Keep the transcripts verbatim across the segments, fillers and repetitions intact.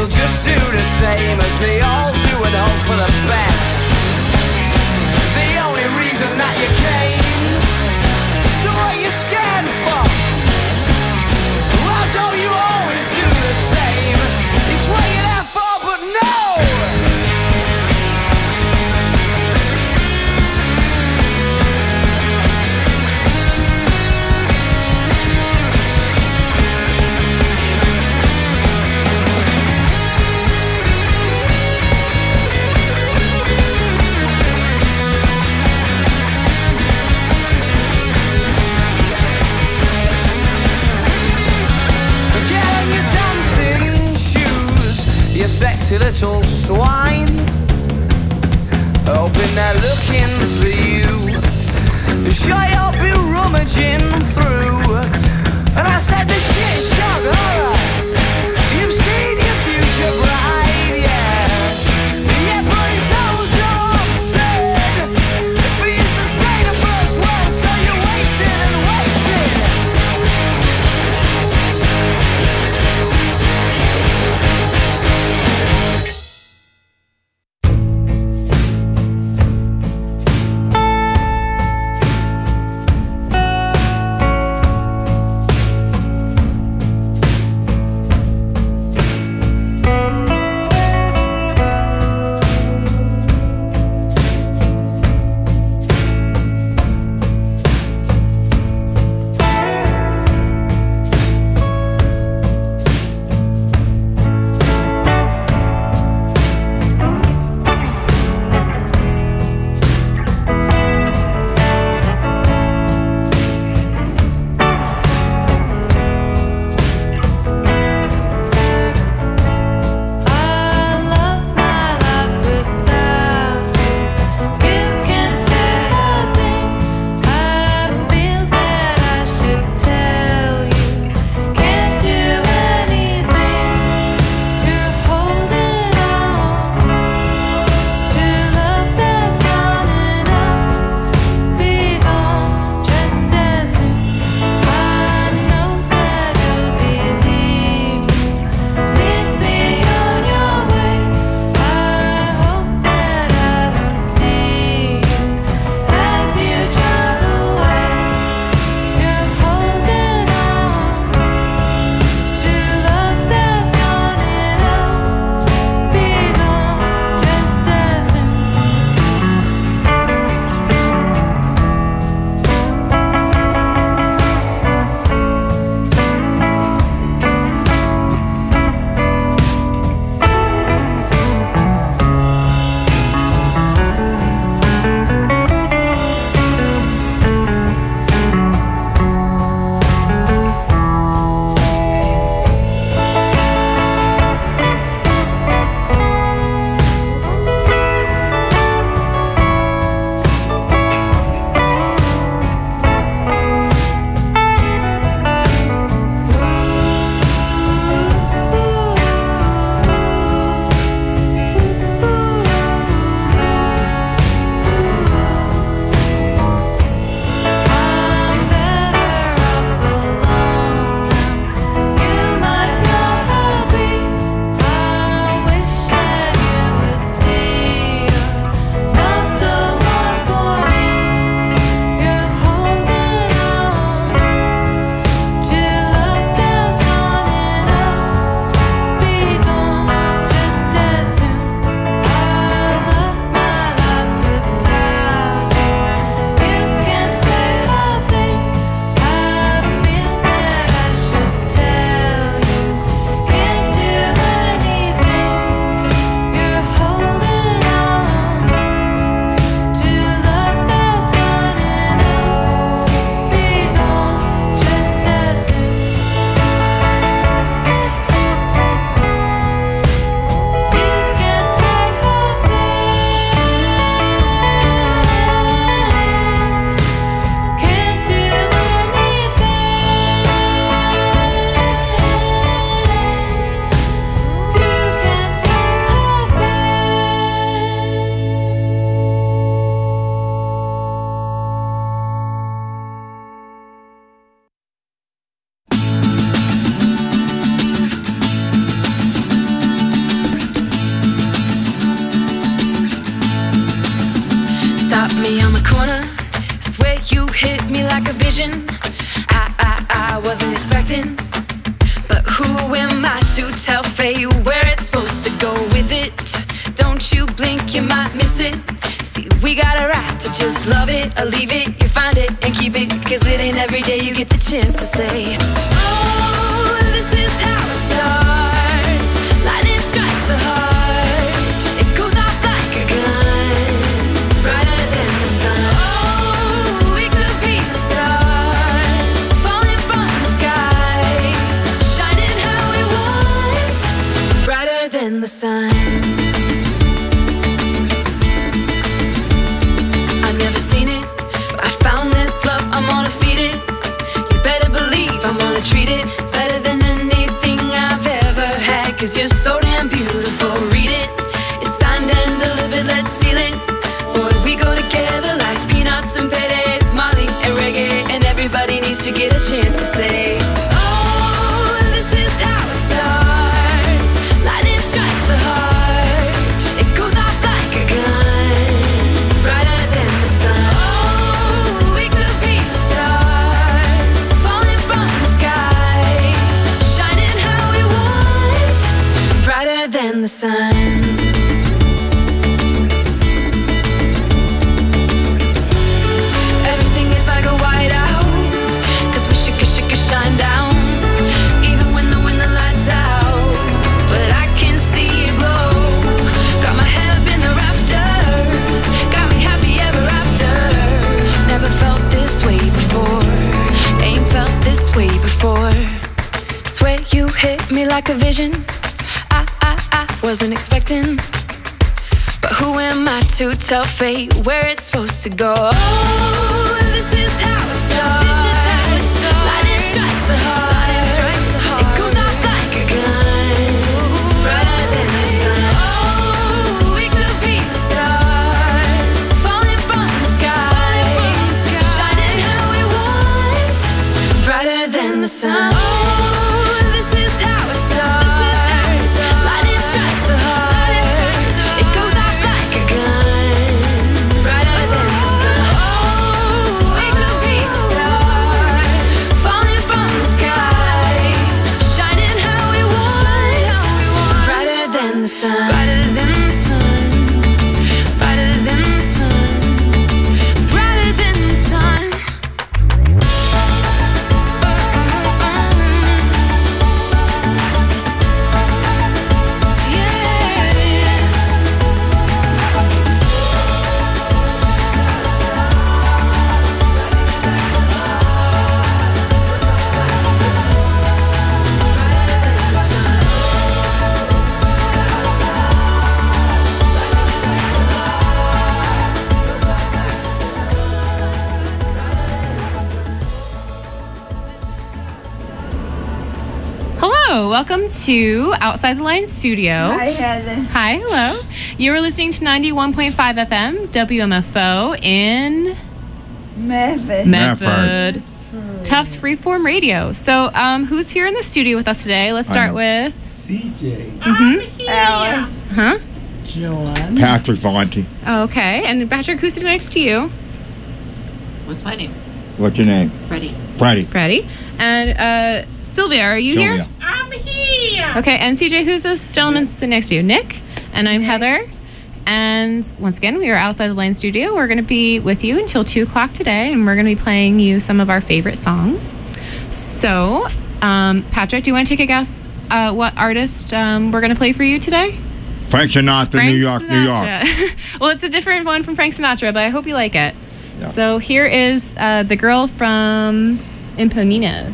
you'll just do the same as they all do and hope for the best. The only reason that you came, so what are you scared for? Why don't you always do the same? It's what you're there for, but no! You sexy little swine, hoping they're looking for you. Sure you'll be rummaging through. And I said the shit shock horror. You've seen your future bride, yeah. Yeah, but it's all so absurd for you to say the first word, so you're waiting and waiting. me on the corner. Swear you hit me like a vision. I, I, I wasn't expecting. But who am I to tell fate where it's supposed to go with it? Don't you blink, you might miss it. See, we got a right to just love it or leave it. You find it and keep it, cause it ain't every day you get the chance to say, oh, this is how it starts. Lightning strikes the heart. It goes off like a gun, brighter than the sun. Oh, we could be stars, falling from the sky, shining how we want, brighter than the sun. I've never seen it, but I found this love, I'm gonna feed it. You better believe I'm gonna treat it better than anything I've ever had. Cause you're so damn beautiful, read it. It's signed and delivered, let's seal it. Boy, we go together like peanuts and paydays, Molly and reggae. And everybody needs to get a chance to say, oh, this is how it starts. Lightning strikes the heart. It goes off like a gun, brighter than the sun. Oh, we could be stars, falling from the sky, shining how we want, brighter than the sun. Everything is like a whiteout, cause we should, should, should shine down, even when the when the lights out. But I can see you glow. Got my head up in the rafters, got me happy ever after. Never felt this way before, ain't felt this way before. Swear you hit me like a vision. I, I, I wasn't expecting. But who am I to tell fate where it's supposed to go? Oh, this is how it starts. Lightning strikes the heart. It goes off like a gun, brighter than the sun. Oh, we could be stars, falling from the sky, shining how we want, brighter than the sun. Oh, this is how it starts. Lightning strikes the heart. It goes off like a gun, brighter than the sun. Oh, we could be stars, falling from the sky, shining how we want, brighter than the sun. Brighter than the sun, brighter than the sun, brighter than the sun. Hello, welcome to Outside the Lines Studio. Hi, Heather. Hi, hello. You are listening to ninety-one point five F M, W M F O in Medford. Medford. Tufts Freeform Radio. So, um, who's here in the studio with us today? Let's start with... C J. Mm-hmm. Alice. Huh? John. Patrick Valenti. Okay, and Patrick, who's sitting next to you? What's my name? What's your name? Freddie. Freddie. Freddie. And uh, Sylvia, are you Sylvia. here? I'm here. Okay, and C J, who's this gentleman sitting next to you? Nick. And I'm Heather. And once again, we are outside the Line Studio. We're going to be with you until two o'clock today, and we're going to be playing you some of our favorite songs. So, um, Patrick, do you want to take a guess uh, what artist um, we're going to play for you today? Frank Sinatra, Frank New York, New York. Sinatra. Well, it's a different one from Frank Sinatra, but I hope you like it. Yeah. So here is uh, the girl from Imponina.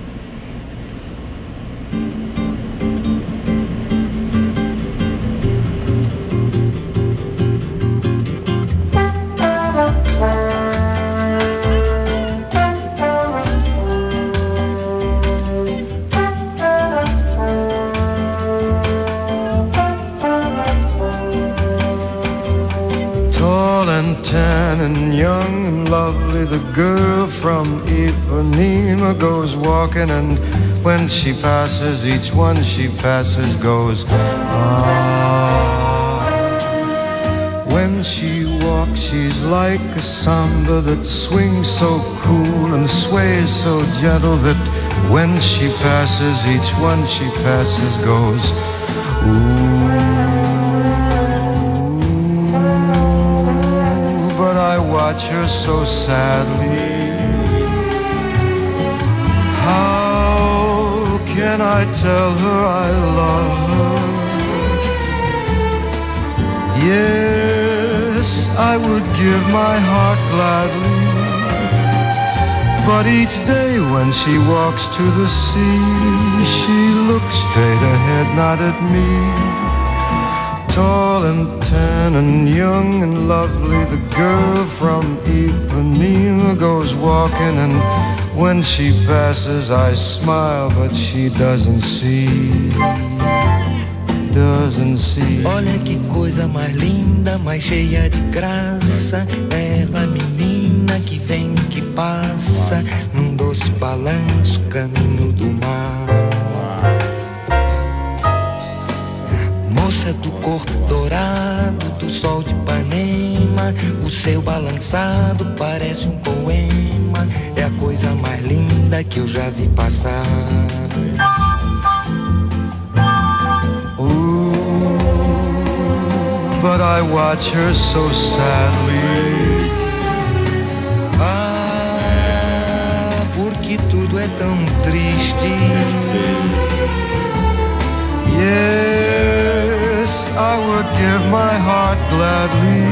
Tall and tan and young and lovely, the girl from Ipanema goes walking, and when she passes, each one she passes goes, ah. When she walks, she's like a samba that swings so cool and sways so gentle that when she passes, each one she passes goes, ooh. But I watch her so sadly. How can I tell her I love her? Yes, I would give my heart gladly, but each day when she walks to the sea, she looks straight ahead, not at me. Tall and tan and young and lovely, the girl from Ipanema goes walking, and when she passes I smile, but she doesn't see. Doesn't see. Olha que coisa mais linda, mais cheia de graça. Ela, menina que vem, que passa, num doce balanço, caminho do mar. Moça do corpo dourado, do sol de Ipanema, o seu balançado parece um poema. É a coisa mais linda que eu já vi passar. But I watch her so sadly. Ah, porque tudo é tão triste. Yes, I would give my heart gladly,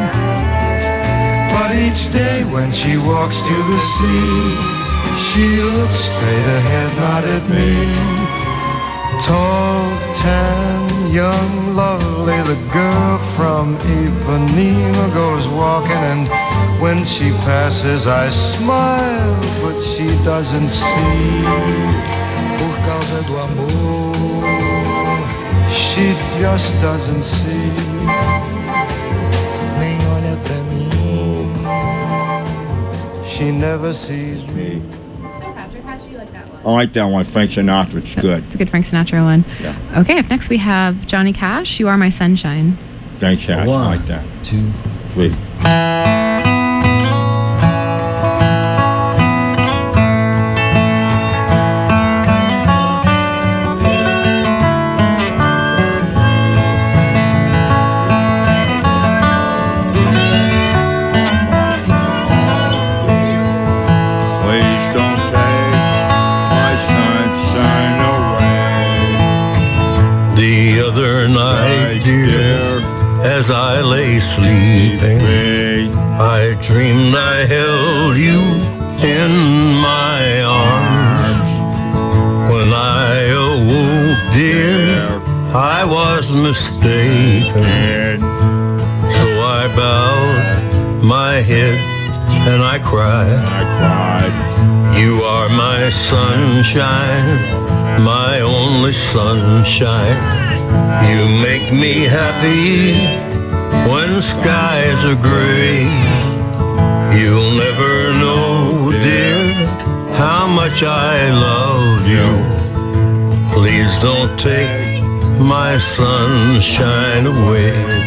but each day when she walks to the sea, she looks straight ahead, not at me. Tall, tan, young, lovely, the girl from Ipanema goes walking, and when she passes I smile, but she doesn't see. Por causa do amor, she just doesn't see. Nem olha pra mim. She never sees me. I like that one, Frank Sinatra. It's good. It's a good Frank Sinatra one. Yeah. Okay, up next we have Johnny Cash, You Are My Sunshine. Thanks, Cash. I like that. Two, Three. As I lay sleeping, I dreamed I held you in my arms. When I awoke, dear, I was mistaken. So I bowed my head and I cried. I cried. You are my sunshine, my only sunshine. You make me happy when skies are gray. You'll never know, dear, how much I love you. Please don't take my sunshine away.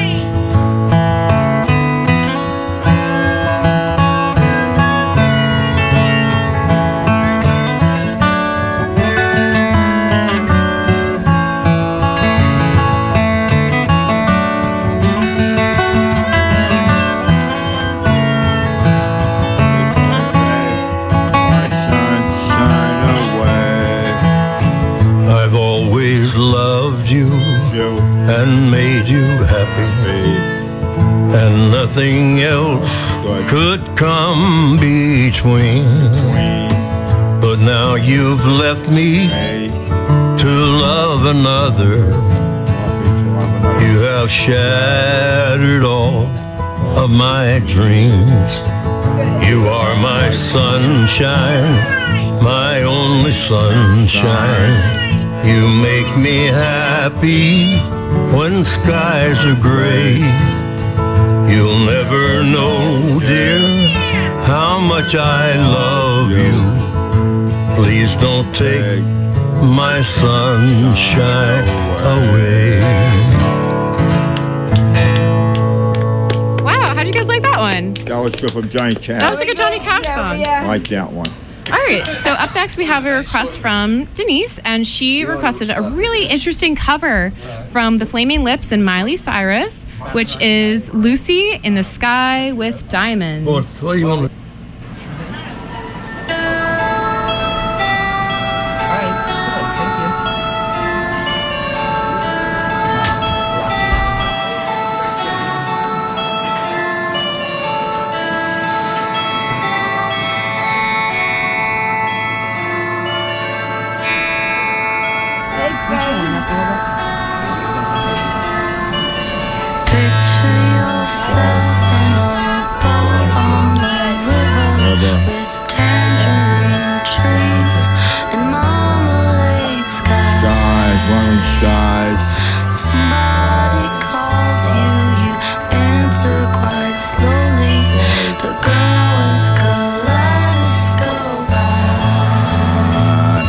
And made you happy, and nothing else could come between. But now you've left me to love another. You have shattered all of my dreams. You are my sunshine, my only sunshine. You make me happy when skies are gray. You'll never know, dear, how much I love you. Please don't take my sunshine away. Wow, how'd you guys song? That was good from Johnny Cash. That was like a Johnny Cash song. I like that one. All right, so up next we have a request from Denise, and she requested a really interesting cover from The Flaming Lips and Miley Cyrus, which is Lucy in the Sky with Diamonds. What, what do you want to... Picture yourself in a boat on the river with tangerine trees and marmalade skies. Skies, running skies. Somebody calls you, you answer quite slowly. The girl with kaleidoscope eyes.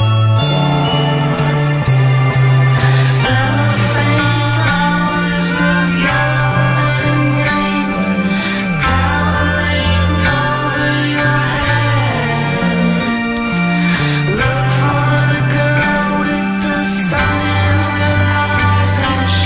Cellophane flowers of yellow and green, towering over your head. Look for the girl with the sun in her eyes, and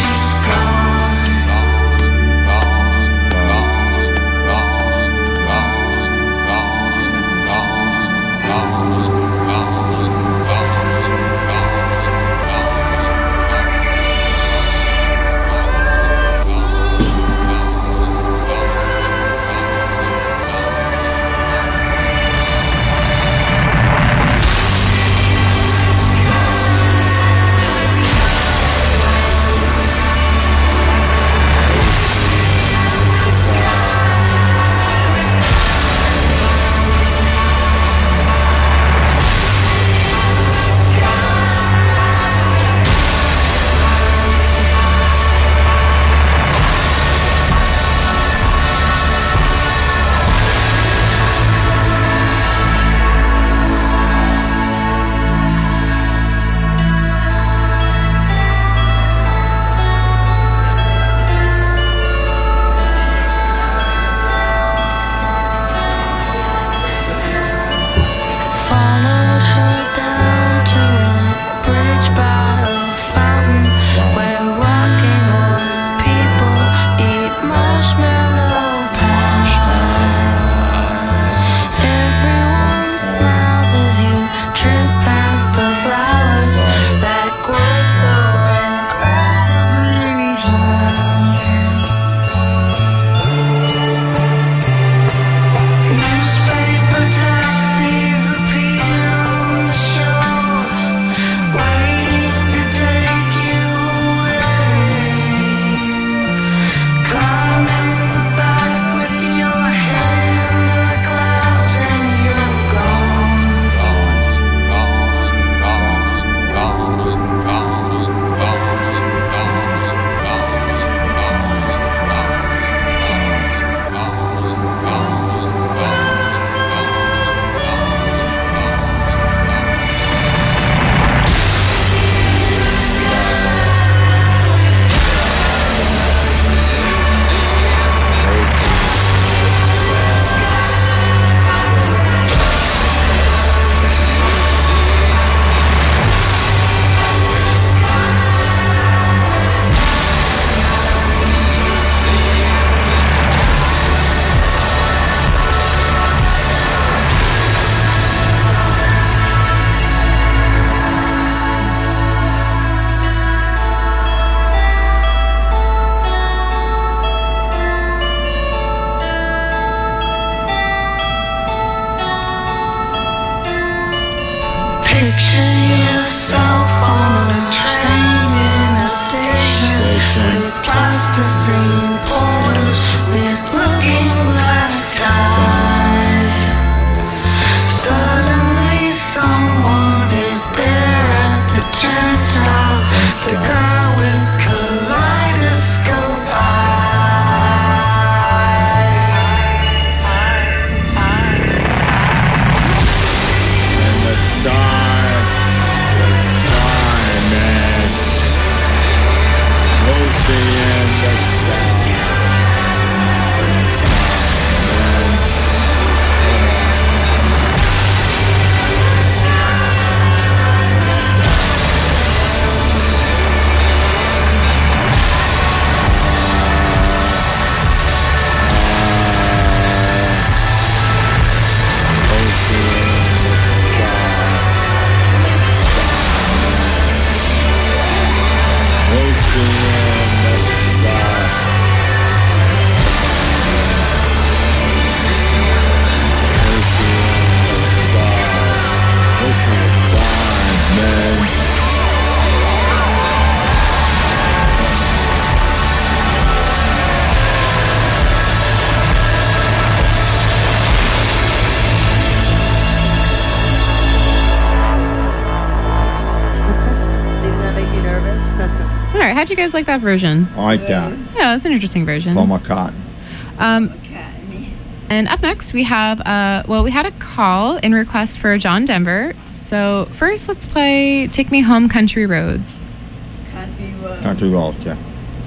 how'd you guys like that version? I like that. Yeah, it's an interesting version. Paul McCartney. Um, and up next we have, uh, well, we had a call in request for John Denver. So first, let's play "Take Me Home, Country Roads." Country road. Country Road, yeah.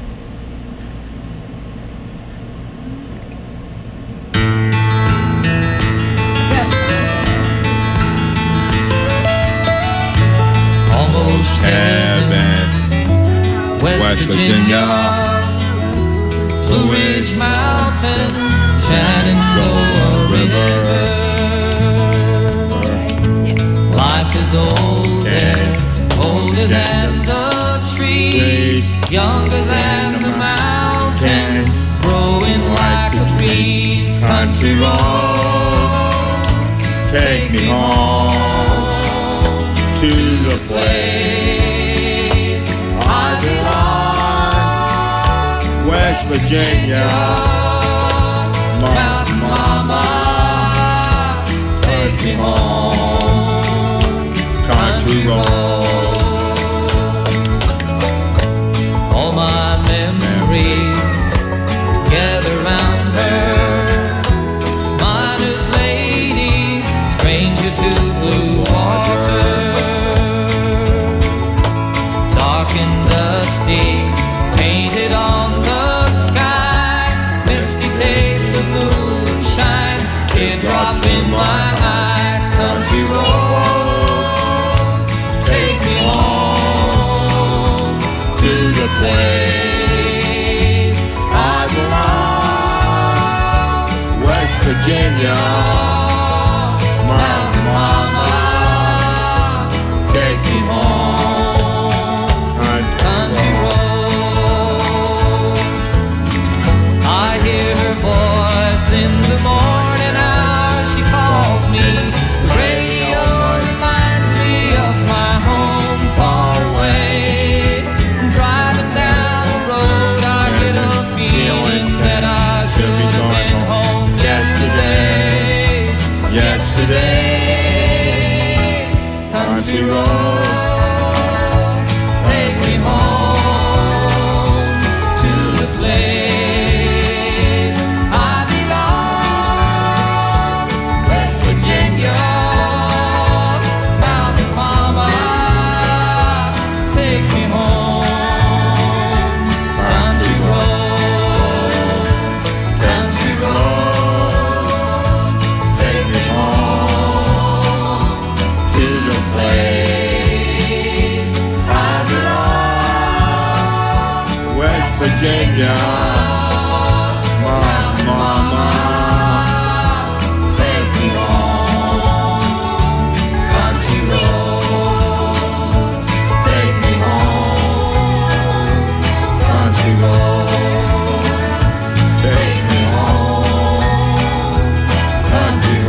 Almost heaven, West, West Virginia, Blue Ridge Mountains, Shenandoah River. Life is older, older than the trees, younger than the mountains, growing like a breeze. Country roads, Take me home to the place I belong. West Virginia. Mountain Mama, take me home. Country road. All my memories gather round her. Miner's lady, stranger to blue water. Dark and dusty, painted on the sky. Misty taste of moonshine, teardrop in my eye. Country roads, take me home to the place I belong. West Virginia. Mountain Mama, take me home. Country roads. I hear her voice in the morning hour. She calls me. The radio reminds me of my home far away. Driving down the road, I get a feeling that I should have been home yesterday. Yesterday, country roads, take me home to the place I belong. West Virginia, Mountain Mama, take me home. Country roads, country roads, take me home to the place I belong. West Virginia. Mountain Mama, take me home. Country roads, take me home. Country roads, take me home. Country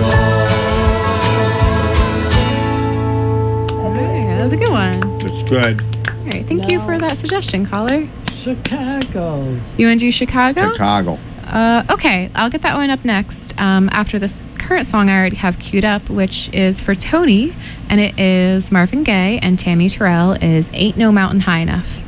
roads. All right, that was a good one. It's good. All right, thank you for that suggestion, caller. Chicago. You want to do Chicago? Chicago. Uh, okay, I'll get that one up next um, after this current song I already have queued up, which is for Tony, and it is Marvin Gaye and Tammy Terrell is Ain't No Mountain High Enough.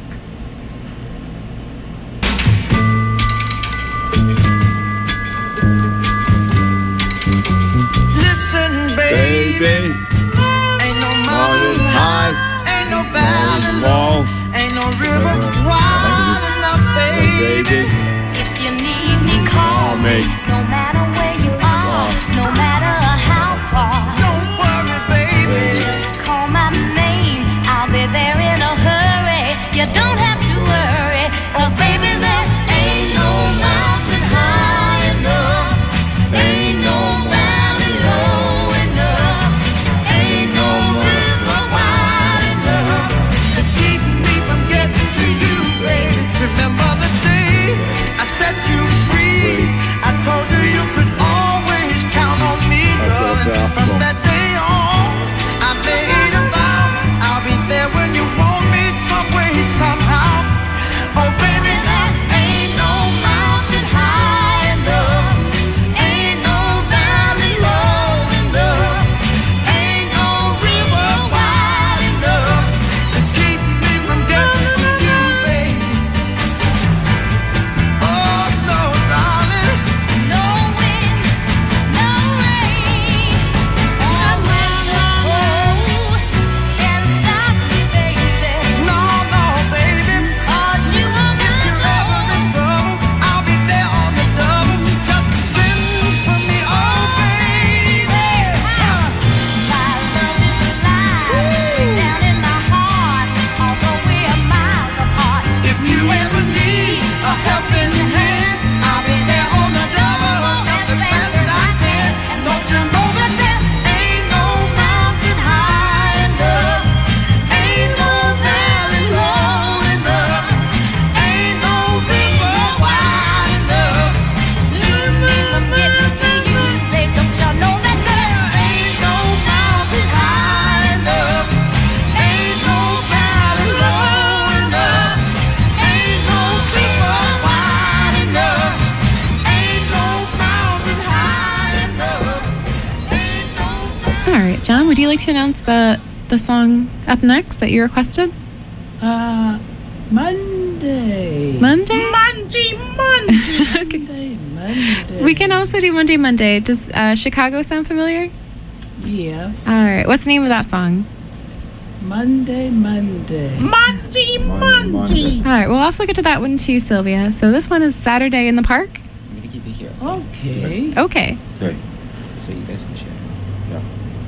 Listen, baby, Baby. ain't no mountain Mountain high, high. ain't no valley Wall. low, ain't no river wide enough, baby. Baby. If you need me, call me. No matter where you are, no matter how far. Don't worry, baby. Just call my name, I'll be there in a hurry. You don't have to worry, 'cause baby, there ain't no mountain high enough. Ain't no valley low enough. Ain't no river wide enough To keep me from getting to you, baby. Remember the day right, John, would you like to announce the the song up next that you requested? Uh, Monday. Monday? Monday, Monday. Monday, Monday. We can also do Monday, Monday. Does uh, Chicago sound familiar? Yes. All right. What's the name of that song? Monday, Monday. Monday, Monday. All right. We'll also get to that one too, Sylvia. So this one is Saturday in the Park. I'm gonna keep it here. Okay. Okay. Okay. So you guys can share. Yeah.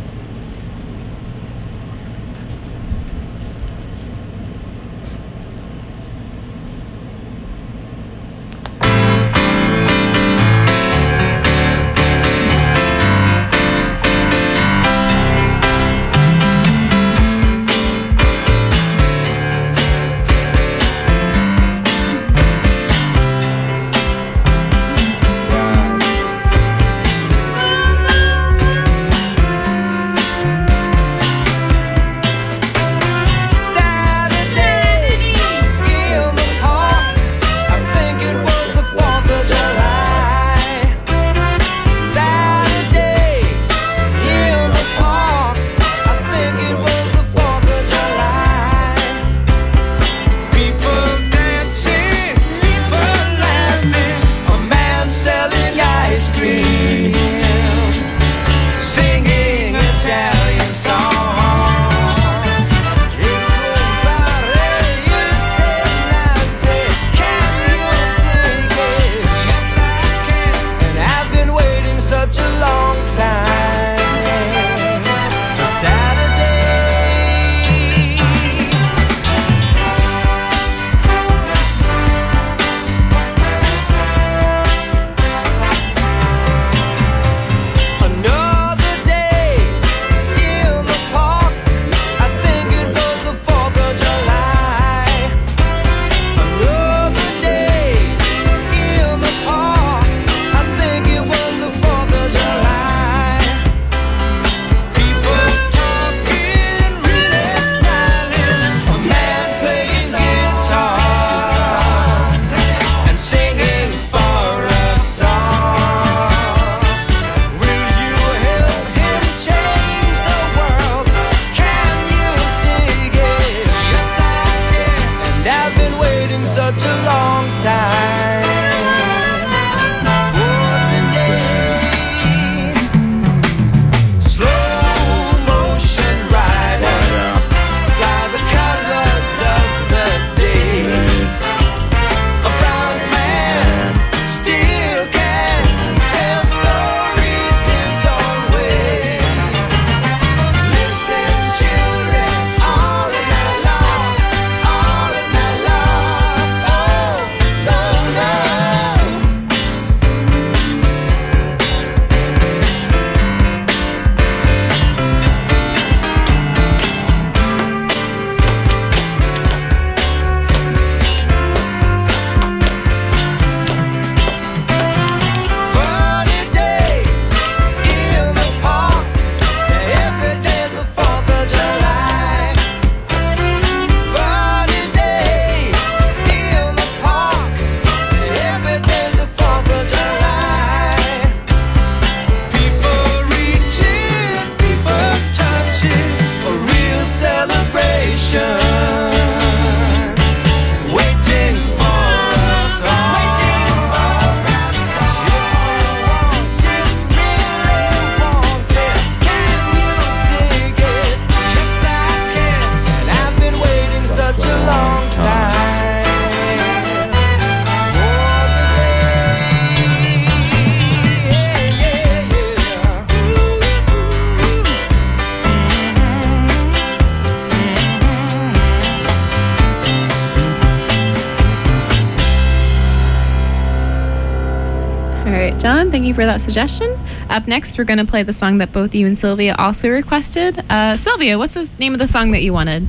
John, thank you for that suggestion. Up next, we're going to play the song that both you and Sylvia also requested. Uh, Sylvia, what's the name of the song that you wanted?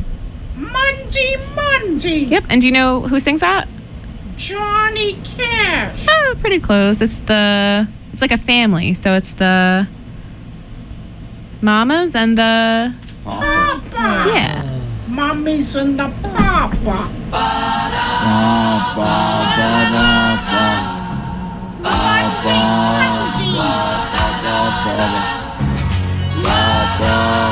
Monday, Monday. Yep, and do you know who sings that? Johnny Cash. Oh, pretty close. It's the, it's like a family, so it's the mamas and the... Papa. Yeah. Mommy's and the papa. Ba, ba, ba, ba, ba. Monday, Monday. Ba, ba, ba, ba.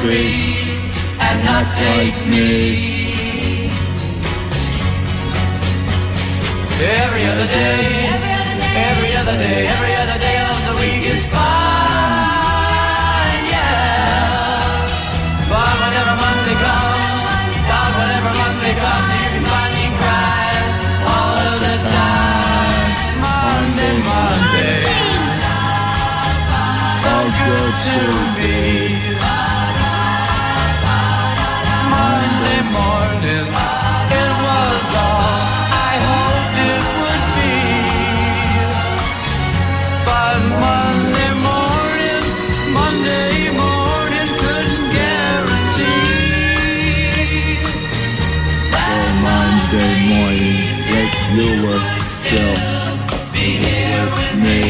be and not take me. Every other day, every other day, every other day of the week is fine, yeah. But whenever Monday comes, but whenever Monday comes, you can find me crying all of the time. Monday, Monday, so good to me. Monday morning, it was all I hoped it would be. But Monday morning, Monday morning couldn't guarantee that Monday morning that you were still be here with me.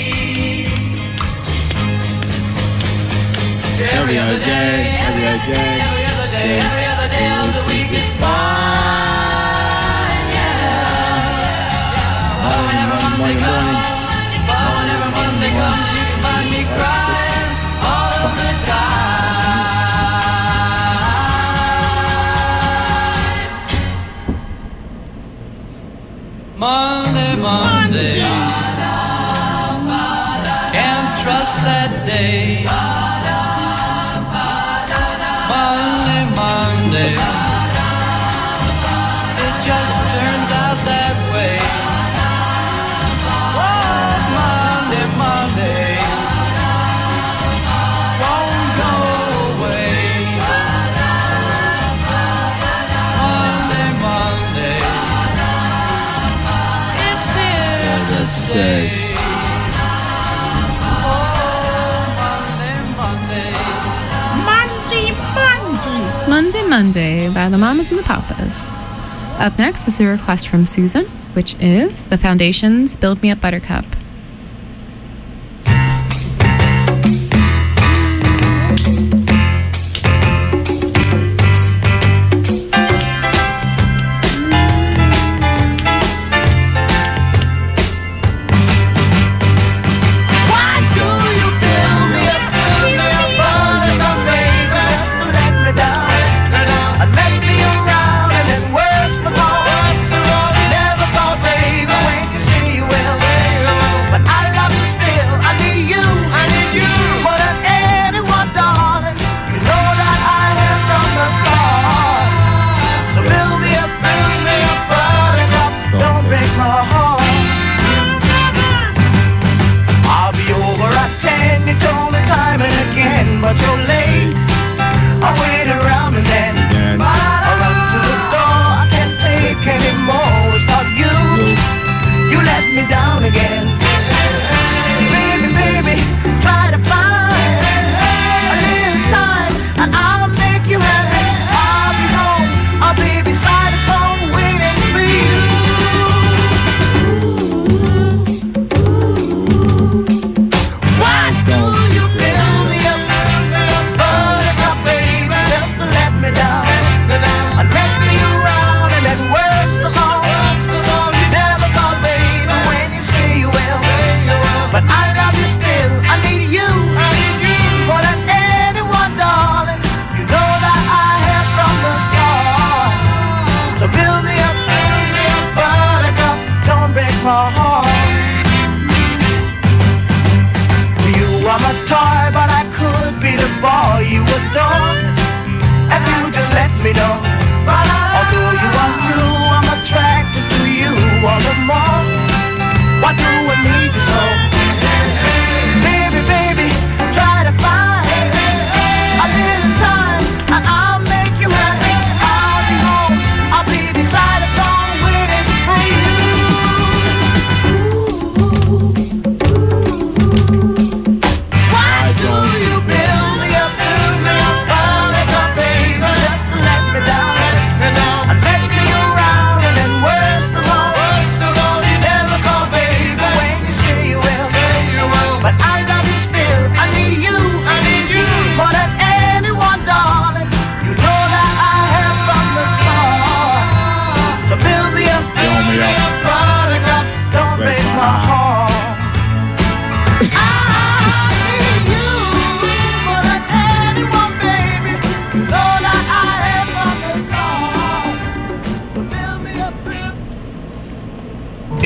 every other day, every other day, every other day, every other day of the week is fine, yeah. But whenever Monday comes, but whenever Monday comes, you can find me crying all of the time. Monday, Monday, can't trust that day. Monday, Monday, it just turns out that way. Oh, Monday, Monday, won't go away. Monday, Monday, it's here to stay. Monday, Monday by the Mamas and the Papas. Up next is a request from Susan, which is The Foundation's Build Me Up Buttercup. Never thought, baby, when you see you will.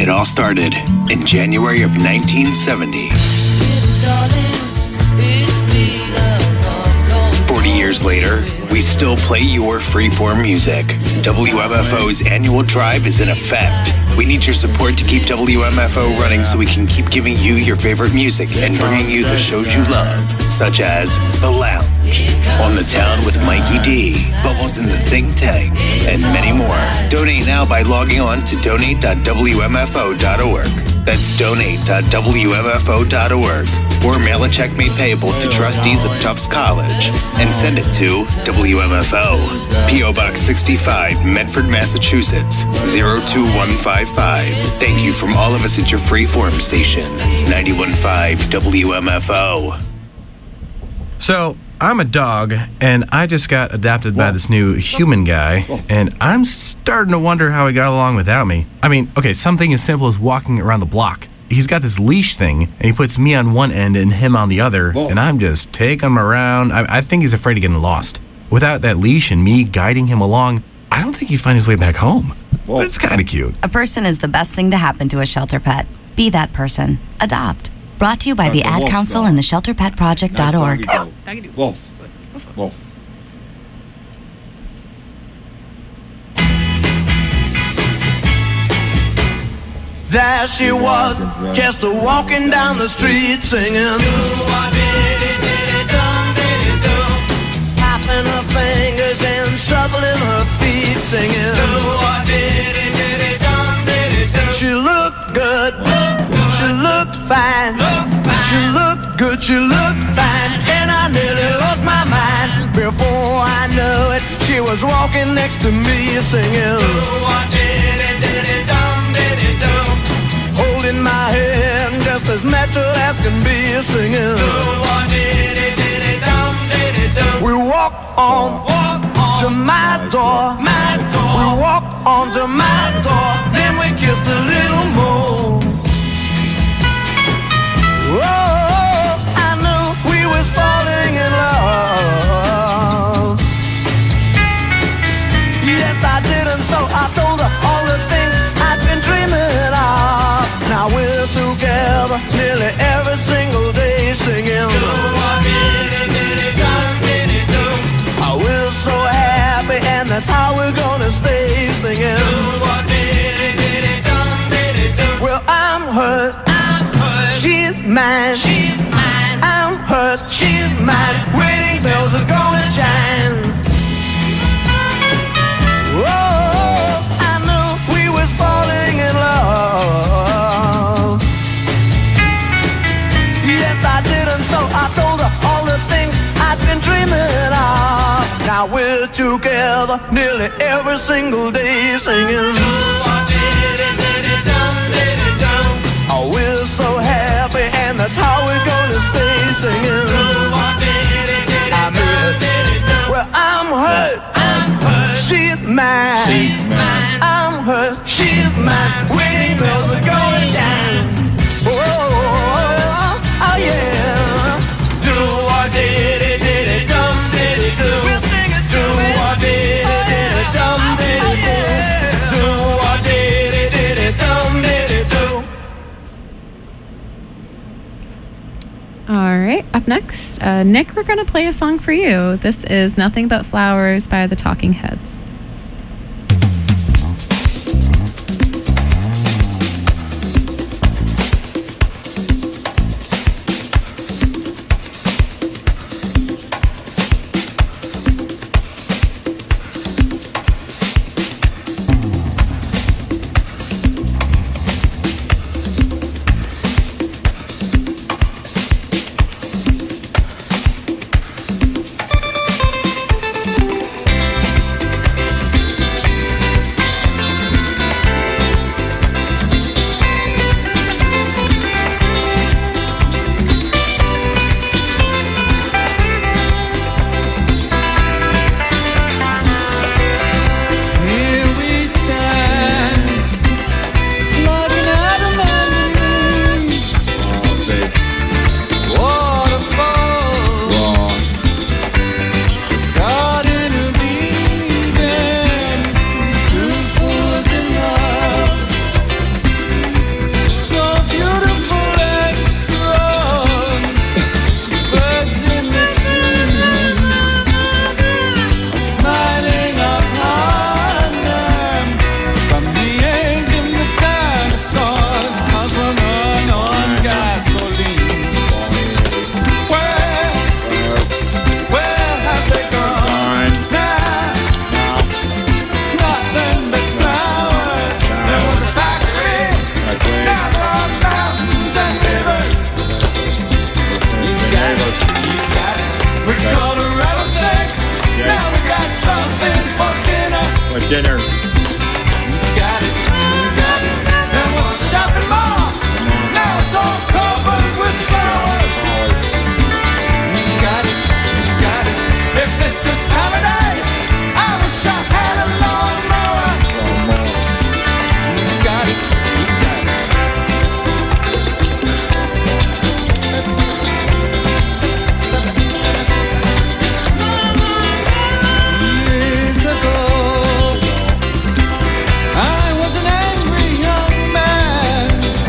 It all started in January of nineteen seventy. forty years later, we still play your freeform music. W M F O's annual drive is in effect. We need your support to keep W M F O running so we can keep giving you your favorite music and bringing you the shows you love, such as The Lounge, On the Town with Mikey D, Bubbles in the Think Tank, and many more. Donate now by logging on to donate dot w m f o dot org. That's donate dot w m f o dot org. Or mail a check made payable to trustees of Tufts College and send it to W M F O, P O Box sixty-five, Medford, Massachusetts, zero two one five five. Thank you from all of us at your freeform station, ninety-one point five W M F O. So, I'm a dog, and I just got adopted by this new human guy, and I'm starting to wonder how he got along without me. I mean, okay, something as simple as walking around the block. He's got this leash thing, and he puts me on one end and him on the other, and I'm just taking him around. I, I think he's afraid of getting lost. Without that leash and me guiding him along, I don't think he'd find his way back home. But it's kind of cute. A person is the best thing to happen to a shelter pet. Be that person. Adopt. Brought to you by the That's a Ad wolf Council dog. and the shelter pet project dot org. Wolf. Wolf. There she was, just a walking down the street singing. Tapping her fingers and shuffling her feet singing. She looked good, she looked fine. She looked good, she looked fine. And I nearly lost my mind. Before I knew it, she was walking next to me singing. Holding my hand just as natural as can be singing. We walk on to my door. We walk on to my door. Then we kissed a little more. Oh, I knew we was falling in love. Yes, I did, and so I told her all the things I'd been dreaming of. Now we're together nearly every single day singing. Oh, we're so happy, and that's how we're gonna stay singing. Well, I'm hers, she's mine. I'm hers, she's mine. Wedding bells are gonna chime. Oh, I knew we was falling in love. Yes, I did, and so I told her all the things I'd been dreaming of. Now we're together nearly every single day singing. Oh, we're so happy, and that's how we're gonna stay singing. I mean, well, I'm hers, she's mine. I'm hers, she's mine. Wedding bells are gonna chime. Oh, oh, oh, yeah. Do or did it, did it, dum, did it, do. We'll sing it, do or did it, did it, dum, did it, do. Do or did it, did it, dum, did it, do. All right, up next, uh, Nick, we're going to play a song for you. This is Nothing But Flowers by the Talking Heads. dinner. Got it, got it. There was a shopping mall. Now it's all covered with flowers. You got it, you got it. If this was paradise, I wish I had a lawnmower. You got it, you got it. Years ago, I was an angry young man.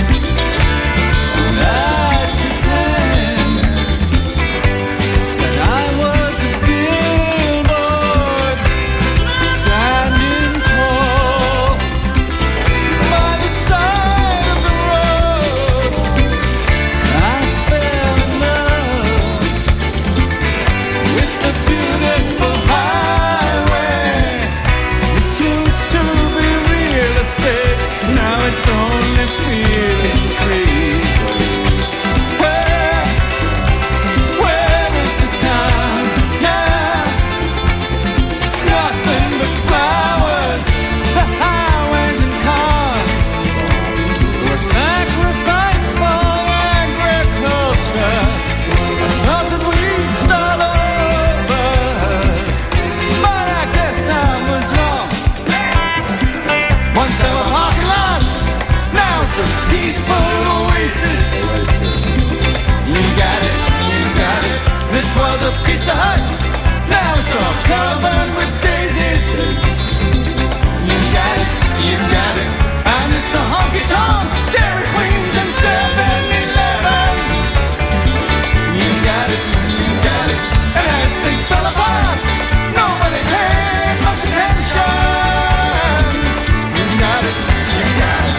I'd pretend that I was a billboard standing tall by the side of the road. I fell in love with the beautiful highway. This used to be real estate, now it's only fields and trees. Where, where is the town now? It's nothing but flowers, the highways and cars were sacrificed for agriculture. I thought that we'd start over, but I guess I was wrong. Once there were parking lots, now it's a peaceful oasis. You got it, you got it. This was a Pizza Hut, now it's all covered with daisies. You got it, you got it. I miss the honky tonks, Dairy Queens, and seven elevens. You got it, you got it. And as things fell apart, nobody paid much attention. You got it, you got it.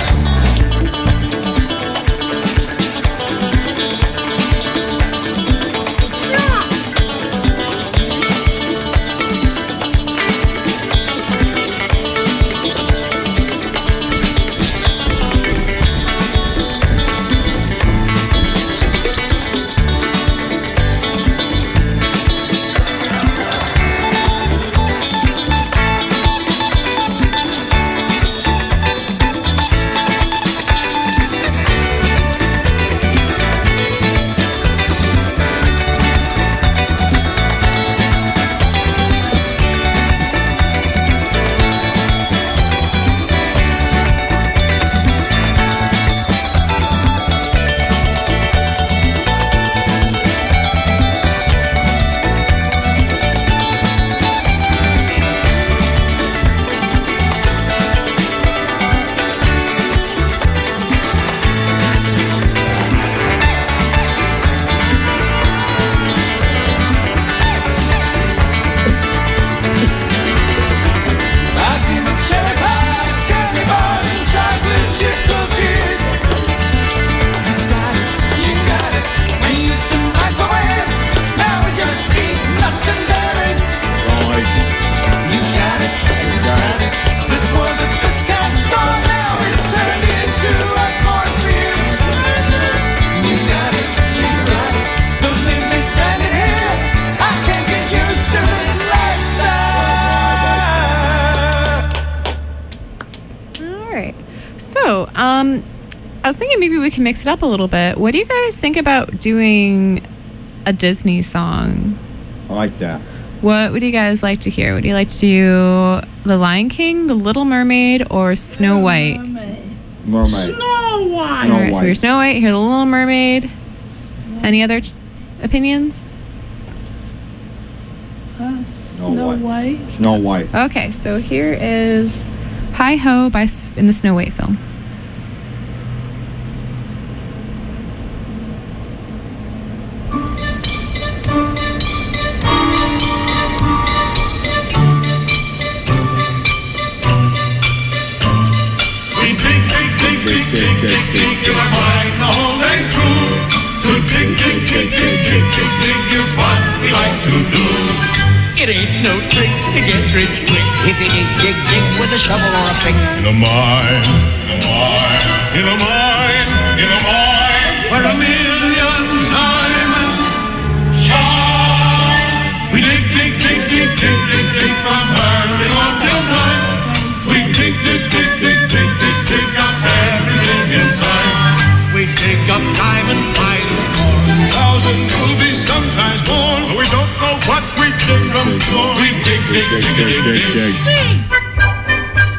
I dream of cherry pies, candy bars, and chocolate chip cookies. You got it, you got it. We used to microwave, now we just eat nuts and berries. You got it, you got it. This was a discount store, now it's turned into a cornfield. You got it, you got it. Don't leave me stranded here. I can't get used to this lifestyle. All right. So, um, I was thinking maybe we can mix it up a little bit. What do you guys think about doing a Disney song? I like that. What would you guys like to hear? Would you like to do The Lion King, The Little Mermaid, or Snow White? Mermaid. Snow White. All right, so here's Snow White, here The Little Mermaid. Any other t- opinions? Uh, Snow White. Snow White. Okay, so here is Hi Ho by S- in the Snow White film. We dig, dig, dig, dig, dig, dig, dig, in our mind the whole day through. To dig, dig, dig, dig, dig, dig, dig is what we like to do. It ain't no trick to get rich quick if you dig, dig, dig with a shovel or a pick. In a mine, in a mine, in a mine, in a mine, where a million diamonds shine. We dig, dig, dig, dig, dig, dig, dig from early morn till night. dig, dig, dig, dig.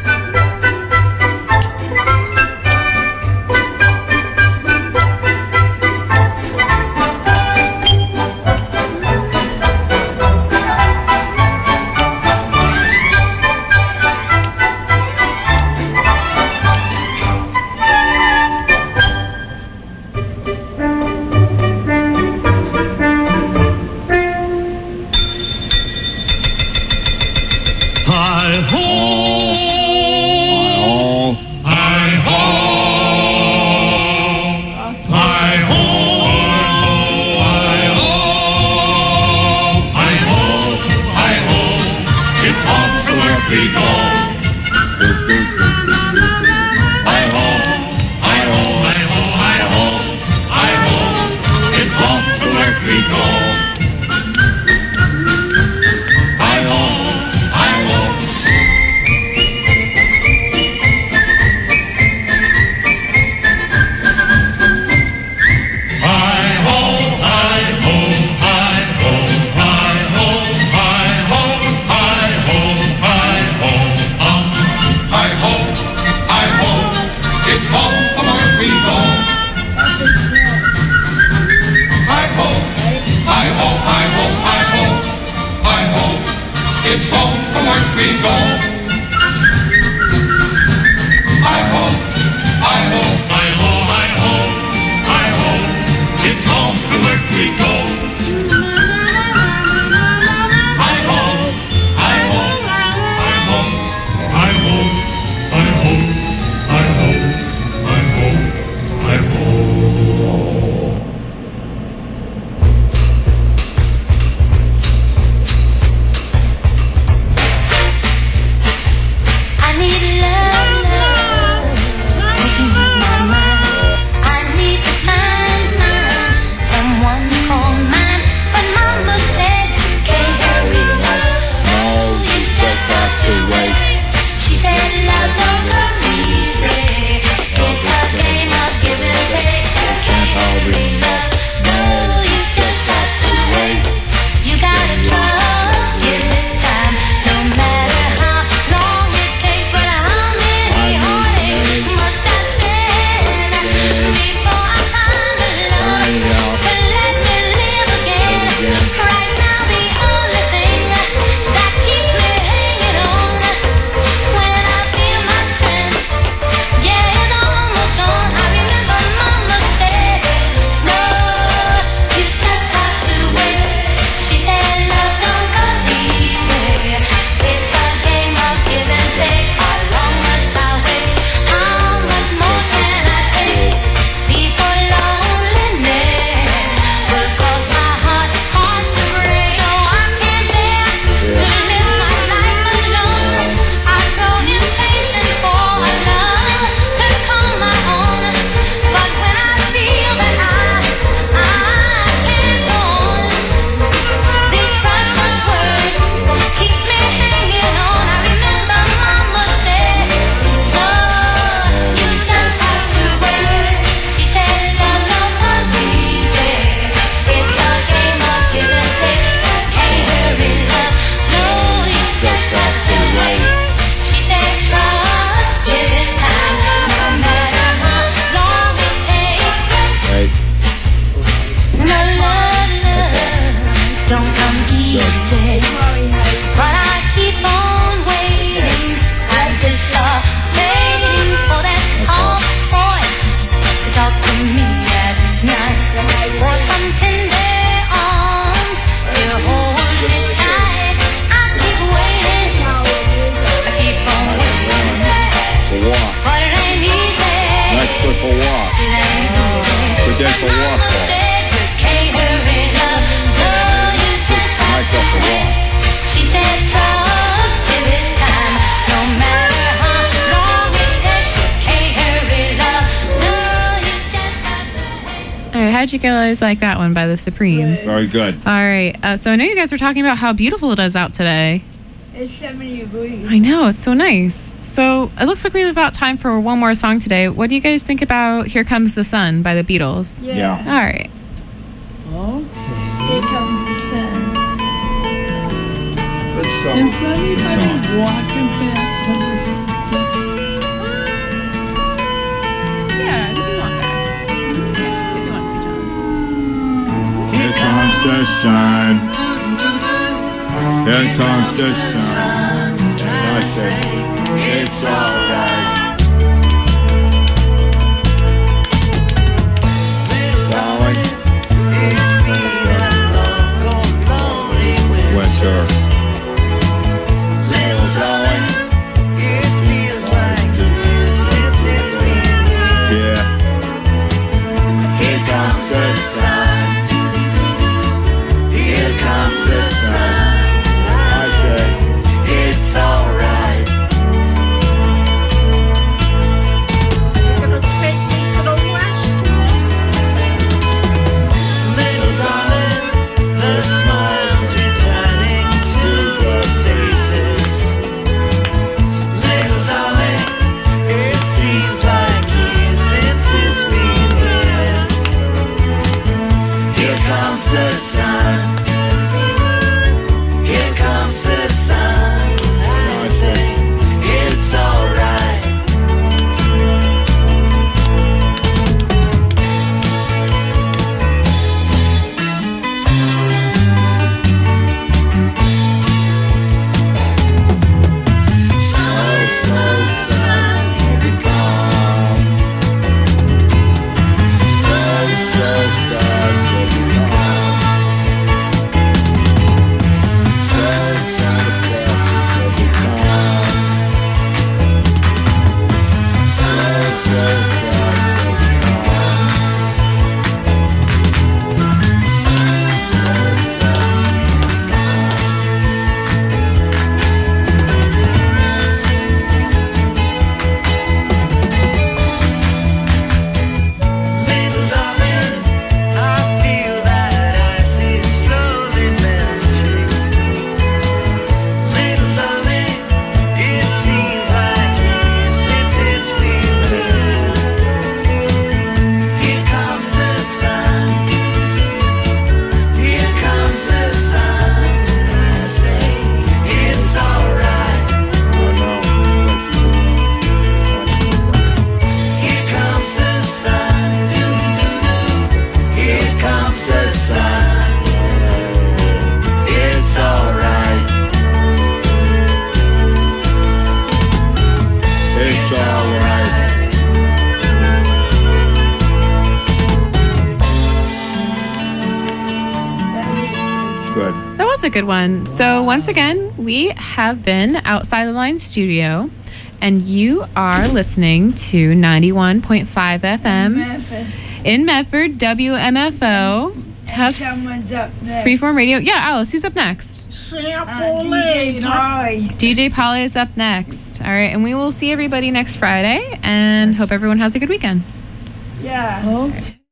How'd you guys like that one by the Supremes? Very good. All right. Uh, so I know you guys were talking about how beautiful it is out today. It's seventy degrees. I know. It's so nice. So it looks like we have about time for one more song today. What do you guys think about Here Comes the Sun by the Beatles? Yeah. Yeah. All right. Okay. Here comes the sun. Good song. Is anybody walking back to the stick? Yeah, if you want that. Yeah, if you want to, John. Here comes the sun. Here comes the sun. And I say, it's alright. Darling, it's been a long, cold, lonely winter. Little darling, it feels like years since it's been here. Yeah. Here comes the sun. Here comes the sun. I say, it's alright. You're gonna take me to the west? Little darling, the smile's returning to the faces. Little darling, it seems like years since it's been here. Here comes the sun. Here comes the sun. I say, it's alright. Slow, slow sun, here we come. Slow, slow sun, here we come. Slow, slow sun, here we come. Slow, slow sun, here we come. Slow, slow sun. Little darling, I feel that ice is slowly melting. Little darling, it seems like years since it's been there. Here comes the sun. Here comes the sun. I say, it's alright. Here comes the sun. Here comes the sun. It's alright. It's alright. Good. That was a good one. So once again, we have been outside the line studio, and you are listening to ninety-one point five F M in Medford, W M F O, Tufts Someone's up there. Freeform Radio. Yeah, Alice, who's up next? Sample D J later. Polly. D J Polly is up next. All right, and we will see everybody next Friday, and hope everyone has a good weekend. Yeah. Okay.